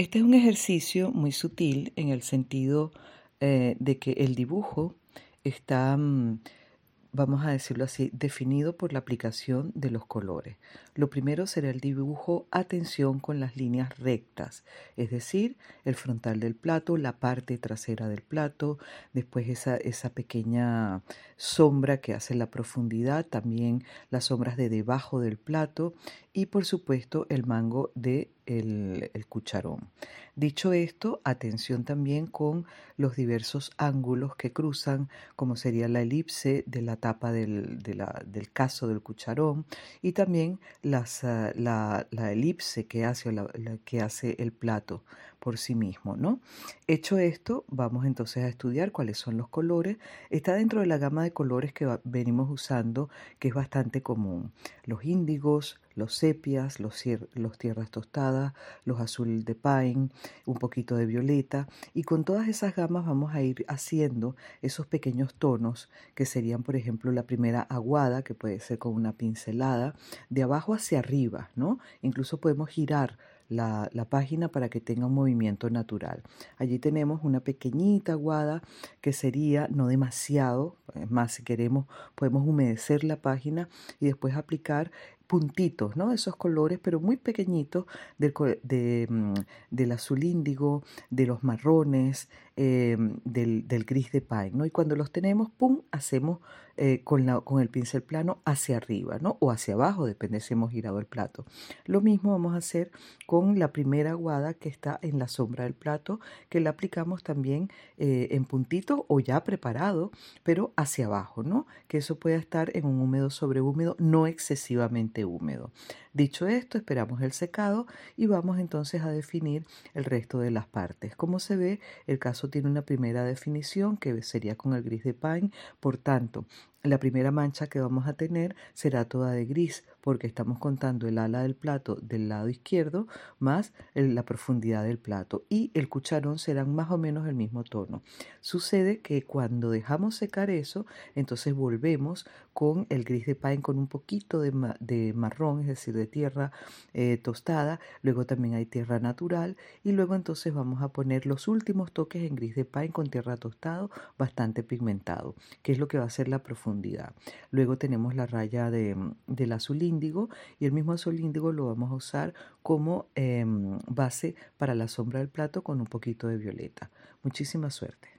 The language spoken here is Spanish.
Este es un ejercicio muy sutil en el sentido de que el dibujo está, vamos a decirlo así, definido por la aplicación de los colores. Lo primero será el dibujo atención con las líneas rectas, es decir, el frontal del plato, la parte trasera del plato, después esa pequeña sombra que hace la profundidad, también las sombras de debajo del plato y por supuesto el mango de el cucharón. Dicho esto, atención también con los diversos ángulos que cruzan, como sería la elipse de la tapa del caso del cucharón y también la elipse que hace, que hace el plato por sí mismo, ¿no? Hecho esto, vamos entonces a estudiar cuáles son los colores. Está dentro de la gama de colores que venimos usando, que es bastante común. Los índigos, los sepias, los tierras tostadas, los azul de pine, un poquito de violeta, y con todas esas gamas vamos a ir haciendo esos pequeños tonos que serían, por ejemplo, la primera aguada, que puede ser con una pincelada, de abajo hacia arriba, ¿no? Incluso podemos girar la página para que tenga un movimiento natural. Allí tenemos una pequeñita aguada que sería no demasiado, es más, si queremos podemos humedecer la página y después aplicar puntitos, ¿no? Esos colores, pero muy pequeñitos del azul índigo, de los marrones, del gris de pine, ¿no? Y cuando los tenemos, ¡pum!, hacemos con el pincel plano hacia arriba, ¿no? O hacia abajo, depende si hemos girado el plato. Lo mismo vamos a hacer con la primera aguada que está en la sombra del plato, que la aplicamos también en puntito o ya preparado, pero hacia abajo, ¿no? Que eso pueda estar en un húmedo sobre húmedo, no excesivamente húmedo. Dicho esto, esperamos el secado y vamos entonces a definir el resto de las partes. Como se ve, el caso tiene una primera definición que sería con el gris de pine, por tanto, la primera mancha que vamos a tener será toda de gris porque estamos contando el ala del plato del lado izquierdo más la profundidad del plato y el cucharón serán más o menos el mismo tono. Sucede que cuando dejamos secar eso, entonces volvemos con el gris de pine con un poquito de marrón, es decir, de tierra tostada, luego también hay tierra natural y luego entonces vamos a poner los últimos toques en gris de pine con tierra tostado bastante pigmentado, que es lo que va a ser la profundidad. Luego tenemos la raya del azul índigo y el mismo azul índigo lo vamos a usar como base para la sombra del plato con un poquito de violeta. Muchísima suerte.